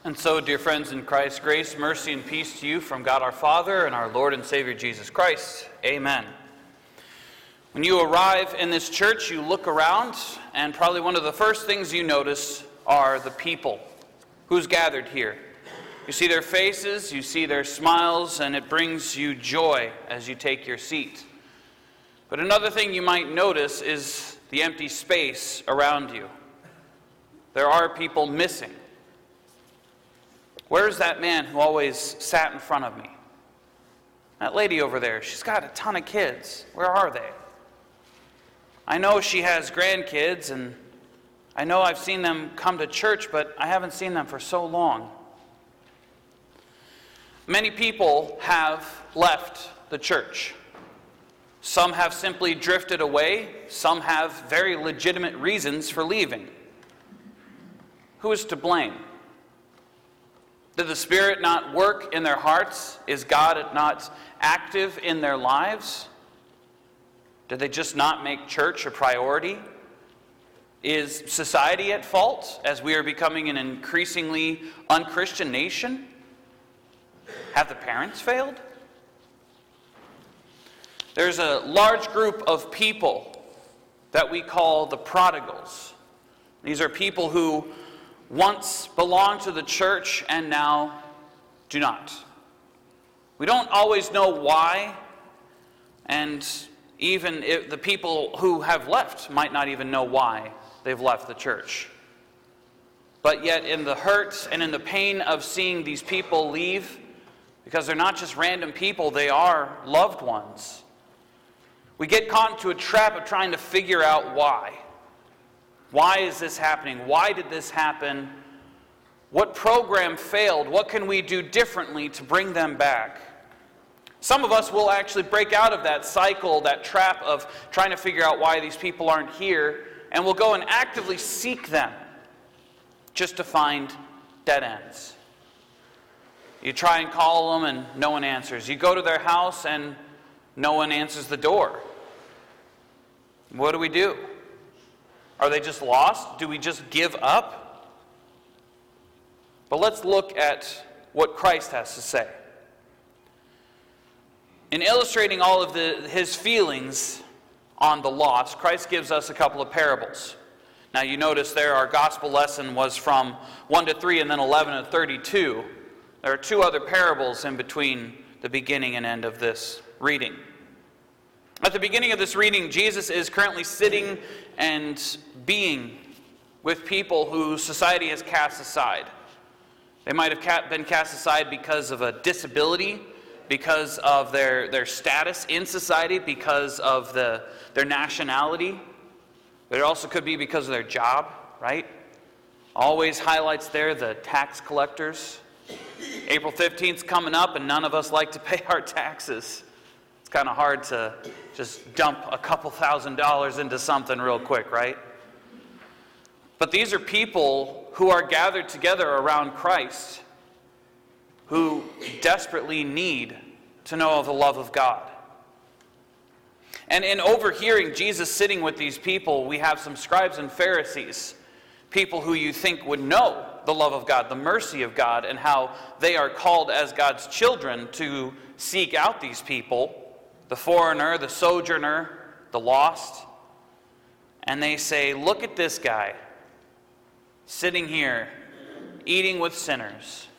And so, dear friends in Christ, grace, mercy, and peace to you from God our Father and our Lord and Savior Jesus Christ. Amen. When you arrive in this church, you look around, and probably one of the first things you notice are the people. Who's gathered here? You see their faces, you see their smiles, and it brings you joy as you take your seat. But another thing you might notice is the empty space around you. There are people missing. Where's that man who always sat in front of me? That lady over there, she's got a ton of kids. Where are they? I know she has grandkids, and I know I've seen them come to church, but I haven't seen them for so long. Many people have left the church. Some have simply drifted away. Some have very legitimate reasons for leaving. Who is to blame? Did the Spirit not work in their hearts? Is God not active in their lives? Did they just not make church a priority? Is society at fault as we are becoming an increasingly unchristian nation? Have the parents failed? There's a large group of people that we call the prodigals. These are people who once belonged to the church and now do not. We don't always know why, and even if the people who have left might not even know why they've left the church. But yet in the hurt and in the pain of seeing these people leave, because they're not just random people, they are loved ones, we get caught into a trap of trying to figure out why. Why is this happening? Why did this happen? What program failed? What can we do differently to bring them back? Some of us will actually break out of that cycle, that trap of trying to figure out why these people aren't here, and we'll go and actively seek them just to find dead ends. You try and call them and no one answers. You go to their house and no one answers the door. What do? Are they just lost? Do we just give up? But let's look at what Christ has to say. In illustrating all of his feelings on the lost, Christ gives us a couple of parables. Now you notice there our gospel lesson was from 1 to 3 and then 11 to 32. There are two other parables in between the beginning and end of this reading. At the beginning of this reading, Jesus is currently sitting and being with people who society has cast aside. They might have been cast aside because of a disability, because of their status in society, because of their nationality. But it also could be because of their job, right? Always highlights there the tax collectors. April 15th's coming up and none of us like to pay our taxes. It's kind of hard to just dump a couple $1,000s into something real quick, right? But these are people who are gathered together around Christ who desperately need to know of the love of God. And in overhearing Jesus sitting with these people, we have some scribes and Pharisees, people who you think would know the love of God, the mercy of God, and how they are called as God's children to seek out these people, the foreigner, the sojourner, the lost. And they say, look at this guy sitting here, eating with sinners.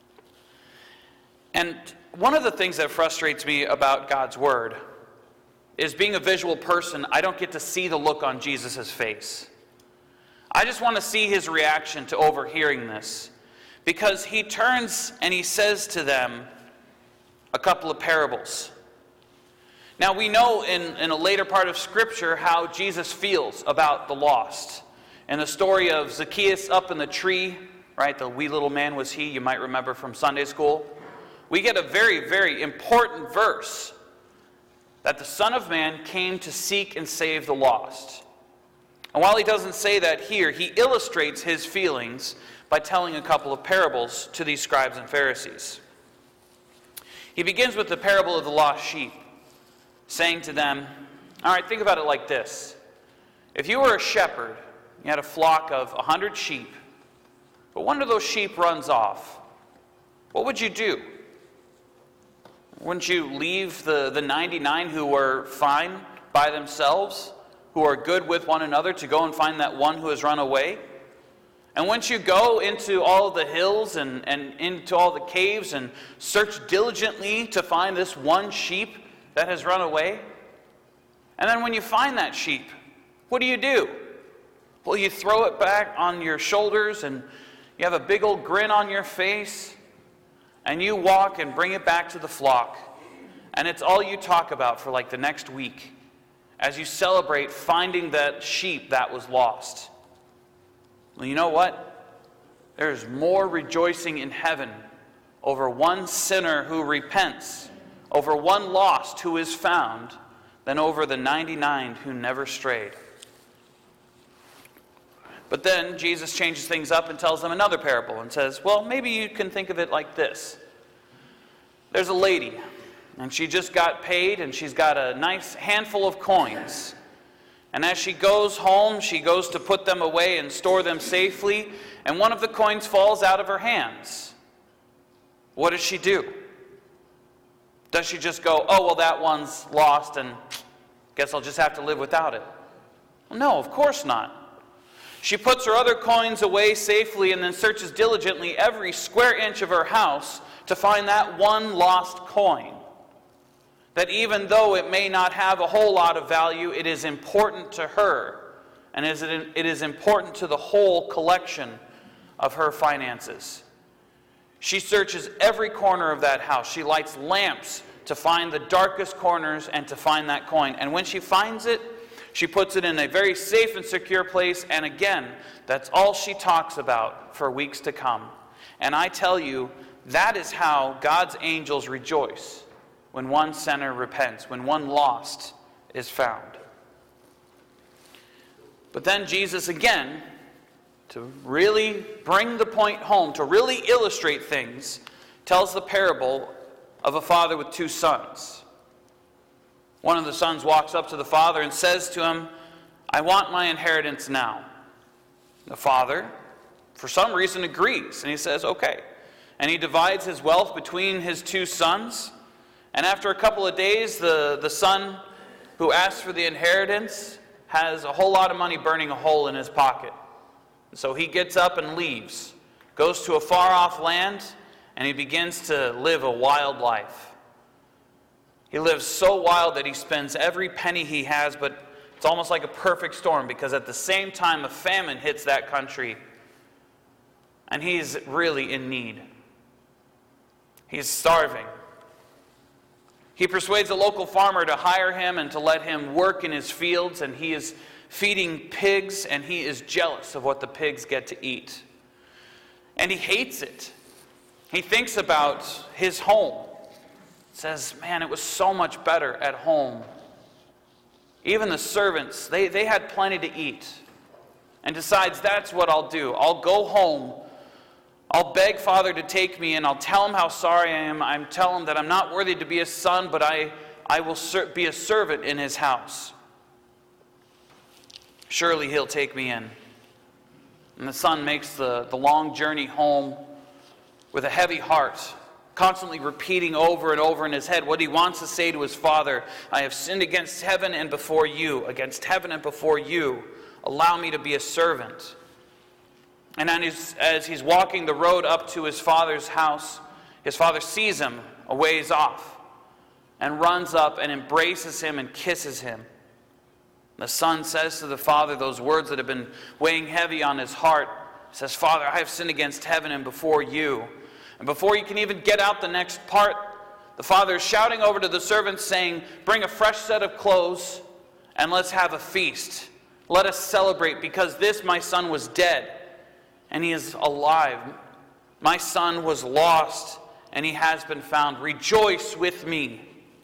And one of the things that frustrates me about God's Word is being a visual person, I don't get to see the look on Jesus' face. I just want to see his reaction to overhearing this. Because he turns and he says to them a couple of parables. Now we know in a later part of Scripture how Jesus feels about the lost. In the story of Zacchaeus up in the tree, right, the wee little man was he, you might remember from Sunday school. We get a very, very important verse that the Son of Man came to seek and save the lost. And while he doesn't say that here, he illustrates his feelings by telling a couple of parables to these scribes and Pharisees. He begins with the parable of the lost sheep, saying to them, all right, think about it like this. If you were a shepherd, you had a flock of 100 sheep, But one of those sheep runs off. What would you do? Wouldn't you leave the 99 who were fine by themselves, who are good with one another, to go and find that one who has run away? And once you go into all the hills and into all the caves and search diligently to find this one sheep that has run away, and then when you find that sheep, what do? Well, you throw it back on your shoulders and you have a big old grin on your face, and you walk and bring it back to the flock. And it's all you talk about for like the next week as you celebrate finding that sheep that was lost. Well, you know what? There's more rejoicing in heaven over one sinner who repents, over one lost who is found, than over the 99 who never strayed. But then Jesus changes things up and tells them another parable and says, well, maybe you can think of it like this. There's a lady, and she just got paid, and she's got a nice handful of coins. And as she goes home, she goes to put them away and store them safely, and one of the coins falls out of her hands. What does she do? Does she just go, oh, well, that one's lost, and guess I'll just have to live without it? Well, no, of course not. She puts her other coins away safely and then searches diligently every square inch of her house to find that one lost coin. That even though it may not have a whole lot of value, it is important to her. And it is important to the whole collection of her finances. She searches every corner of that house. She lights lamps to find the darkest corners and to find that coin. And when she finds it, she puts it in a very safe and secure place. And again, that's all she talks about for weeks to come. And I tell you, that is how God's angels rejoice when one sinner repents, when one lost is found. But then Jesus again, to really bring the point home, to really illustrate things, tells the parable of a father with two sons. One of the sons walks up to the father and says to him, I want my inheritance now. The father, for some reason, agrees, and he says, okay. And he divides his wealth between his two sons. And after a couple of days, the son who asked for the inheritance has a whole lot of money burning a hole in his pocket. So he gets up and leaves, goes to a far-off land, and he begins to live a wild life. He lives so wild that he spends every penny he has, but it's almost like a perfect storm, because at the same time a famine hits that country, and he's really in need. He's starving. He persuades a local farmer to hire him and to let him work in his fields, and he is feeding pigs, and he is jealous of what the pigs get to eat. And he hates it. He thinks about his home. Says, man, it was so much better at home. Even the servants, they had plenty to eat. And decides, that's what I'll do. I'll go home. I'll beg Father to take me, and I'll tell him how sorry I am. I'll tell him that I'm not worthy to be his son, but I will be a servant in his house. Surely he'll take me in. And the son makes the long journey home with a heavy heart, constantly repeating over and over in his head what he wants to say to his father. I have sinned against heaven and before you. Against heaven and before you. Allow me to be a servant. And as he's walking the road up to his father's house, his father sees him a ways off and runs up and embraces him and kisses him. The son says to the father those words that have been weighing heavy on his heart. He says, Father, I have sinned against heaven and before you. And before you can even get out the next part, the father is shouting over to the servants saying, bring a fresh set of clothes and let's have a feast. Let us celebrate, because this my son was dead and he is alive. My son was lost and he has been found. Rejoice with me.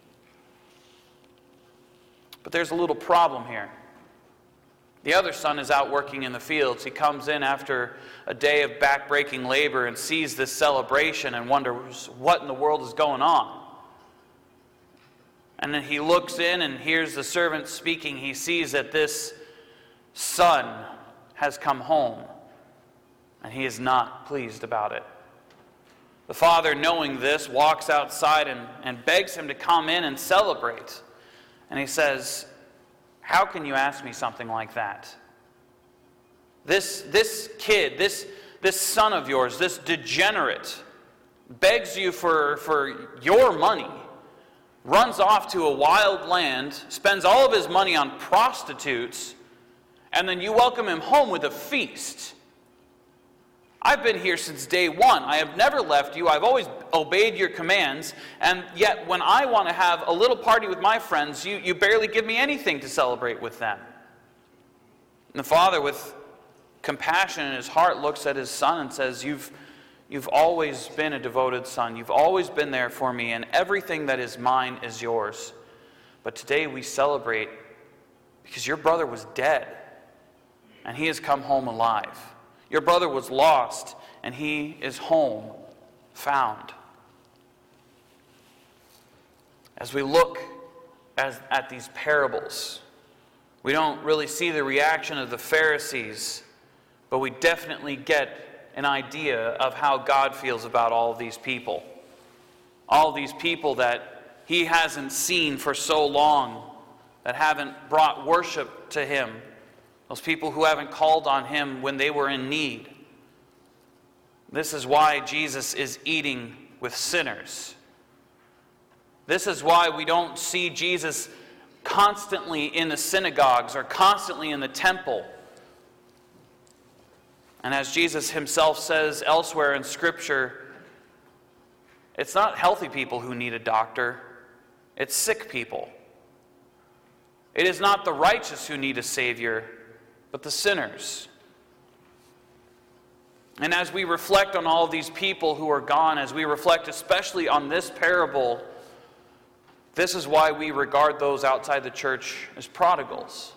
But there's a little problem here. The other son is out working in the fields. He comes in after a day of back-breaking labor and sees this celebration and wonders what in the world is going on. And then he looks in and hears the servant speaking. He sees that this son has come home. and he is not pleased about it. The father, knowing this, walks outside and begs him to come in and celebrate. And he says, "How can you ask me something like that? This kid, this son of yours, this degenerate, begs you for your money, runs off to a wild land, spends all of his money on prostitutes, and then you welcome him home with a feast. I've been here since day one. I have never left you. I've always obeyed your commands. And yet when I want to have a little party with my friends, you barely give me anything to celebrate with them." And the father, with compassion in his heart, looks at his son and says, You've always been a devoted son. You've always been there for me, and everything that is mine is yours. But today we celebrate because your brother was dead, and he has come home alive. Your brother was lost, and he is home found. As we look at these parables, we don't really see the reaction of the Pharisees, but we definitely get an idea of how God feels about all of these people. All of these people that he hasn't seen for so long, that haven't brought worship to him. Those people who haven't called on him when they were in need. This is why Jesus is eating with sinners. This is why we don't see Jesus constantly in the synagogues or constantly in the temple. And as Jesus himself says elsewhere in Scripture, it's not healthy people who need a doctor, it's sick people. It is not the righteous who need a Savior, but the sinners. And as we reflect on all of these people who are gone, as we reflect especially on this parable, this is why we regard those outside the church as prodigals.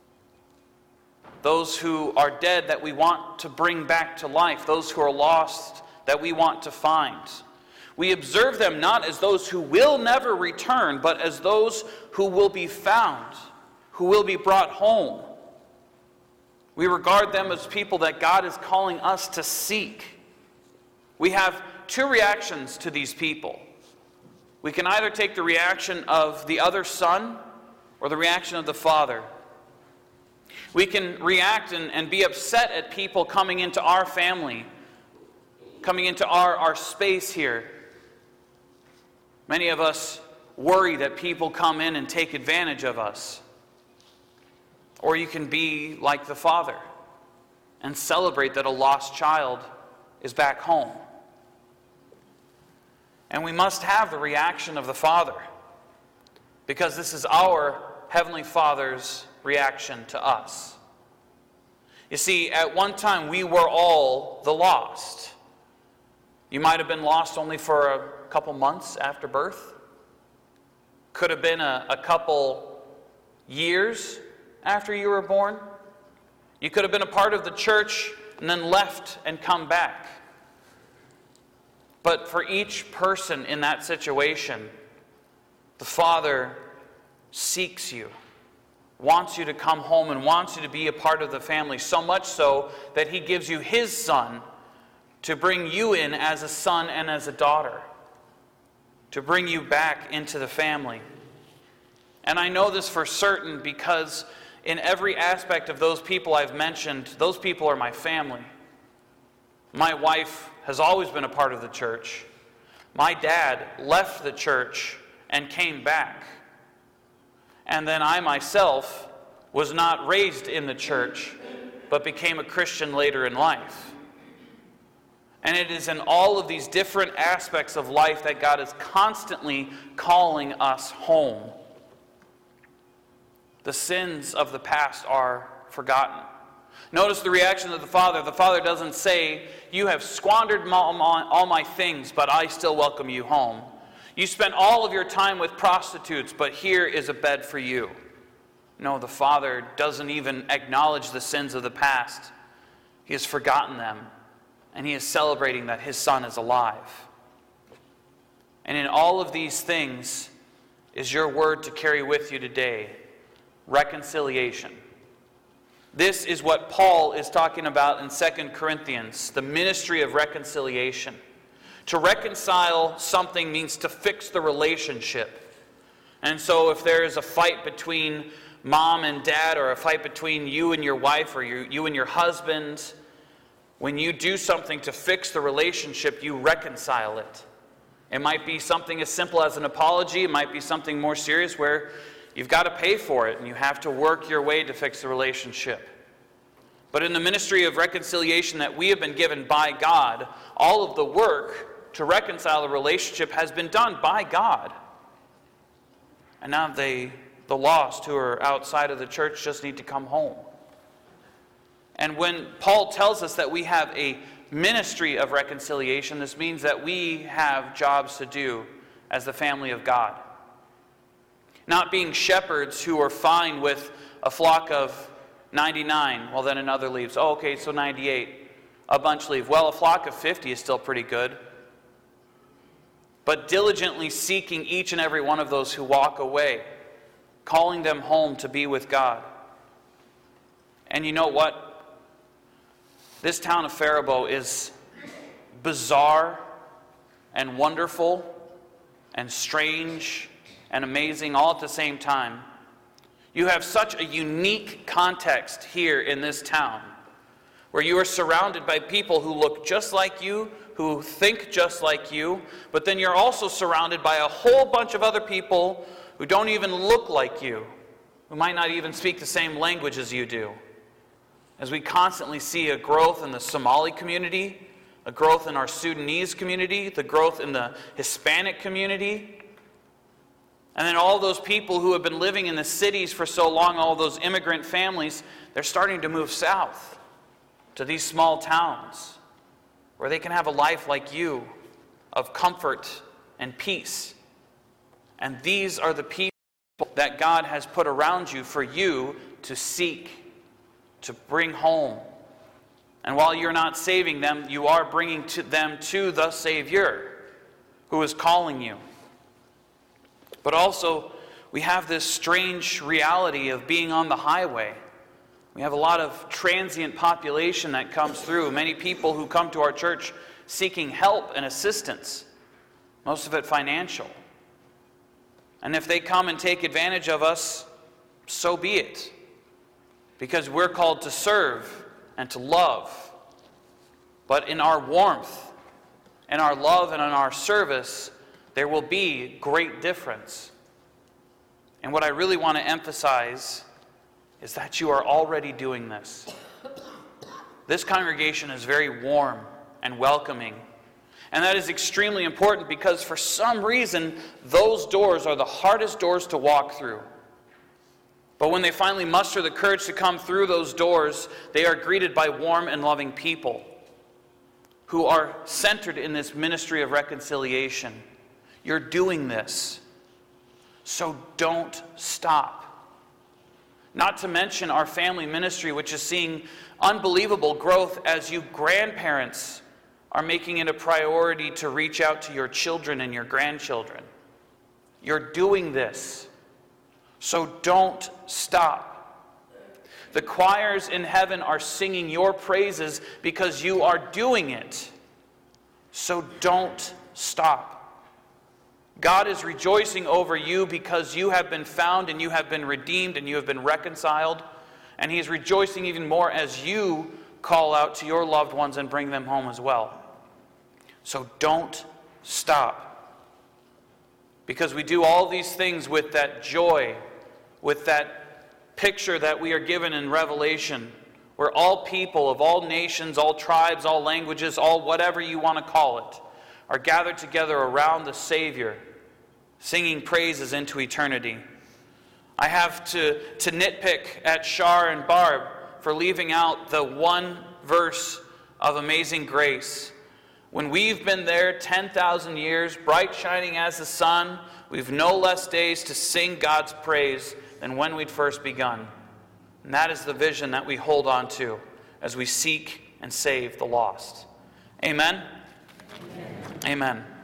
Those who are dead that we want to bring back to life. Those who are lost that we want to find. We observe them not as those who will never return, but as those who will be found, who will be brought home. We regard them as people that God is calling us to seek. We have two reactions to these people. We can either take the reaction of the other son or the reaction of the father. We can react and be upset at people coming into our family, coming into our space here. Many of us worry that people come in and take advantage of us. Or you can be like the father and celebrate that a lost child is back home. And we must have the reaction of the Father, because this is our Heavenly Father's reaction to us. You see, at one time we were all the lost. You might have been lost only for a couple months after birth. Could have been a couple years after you were born. You could have been a part of the church and then left and come back. But for each person in that situation, the Father seeks you, wants you to come home, and wants you to be a part of the family, so much so that he gives you his Son to bring you in as a son and as a daughter, to bring you back into the family. And I know this for certain because in every aspect of those people I've mentioned, those people are my family. My wife has always been a part of the church. My dad left the church and came back. And then I myself was not raised in the church, but became a Christian later in life. And it is in all of these different aspects of life that God is constantly calling us home. The sins of the past are forgotten. Notice the reaction of the Father. The Father doesn't say, "You have squandered all my things, but I still welcome you home. You spent all of your time with prostitutes, but here is a bed for you." No, the Father doesn't even acknowledge the sins of the past. He has forgotten them, and he is celebrating that his Son is alive. And in all of these things is your word to carry with you today: reconciliation. This is what Paul is talking about in 2 Corinthians, the ministry of reconciliation. To reconcile something means to fix the relationship. And so if there is a fight between mom and dad, or a fight between you and your wife, or you and your husband, when you do something to fix the relationship, you reconcile it. It might be something as simple as an apology. It might be something more serious where you've got to pay for it and you have to work your way to fix the relationship. But in the ministry of reconciliation that we have been given by God, all of the work to reconcile the relationship has been done by God. And now the lost who are outside of the church just need to come home. And when Paul tells us that we have a ministry of reconciliation, this means that we have jobs to do as the family of God. Not being shepherds who are fine with a flock of 99, well then another leaves. Oh, okay, so 98. A bunch leave. Well, a flock of 50 is still pretty good. But diligently seeking each and every one of those who walk away, calling them home to be with God. And you know what? This town of Faribault is bizarre and wonderful and strange and amazing all at the same time. You have such a unique context here in this town where you are surrounded by people who look just like you, who think just like you, but then you're also surrounded by a whole bunch of other people who don't even look like you, who might not even speak the same language as you do. As we constantly see a growth in the Somali community, a growth in our Sudanese community, the growth in the Hispanic community, and then all those people who have been living in the cities for so long, all those immigrant families, they're starting to move south to these small towns where they can have a life like you of comfort and peace. And these are the people that God has put around you for you to seek, to bring home. And while you're not saving them, you are bringing them to the Savior who is calling you. But also, we have this strange reality of being on the highway. We have a lot of transient population that comes through. Many people who come to our church seeking help and assistance, most of it financial. And if they come and take advantage of us, so be it. Because we're called to serve and to love. But in our warmth, in our love, and in our service, there will be great difference. And what I really want to emphasize is that you are already doing this. This congregation is very warm and welcoming. And that is extremely important because for some reason, those doors are the hardest doors to walk through. But when they finally muster the courage to come through those doors, they are greeted by warm and loving people who are centered in this ministry of reconciliation. You're doing this, so don't stop. Not to mention our family ministry, which is seeing unbelievable growth as you grandparents are making it a priority to reach out to your children and your grandchildren. You're doing this, so don't stop. The choirs in heaven are singing your praises because you are doing it, so don't stop. God is rejoicing over you because you have been found and you have been redeemed and you have been reconciled. And He is rejoicing even more as you call out to your loved ones and bring them home as well. So don't stop. Because we do all these things with that joy, with that picture that we are given in Revelation, where all people of all nations, all tribes, all languages, all whatever you want to call it, are gathered together around the Savior, singing praises into eternity. I have to nitpick at Shar and Barb for leaving out the one verse of Amazing Grace. When we've been there 10,000 years, bright shining as the sun, we've no less days to sing God's praise than when we'd first begun. And that is the vision that we hold on to as we seek and save the lost. Amen? Amen. Amen.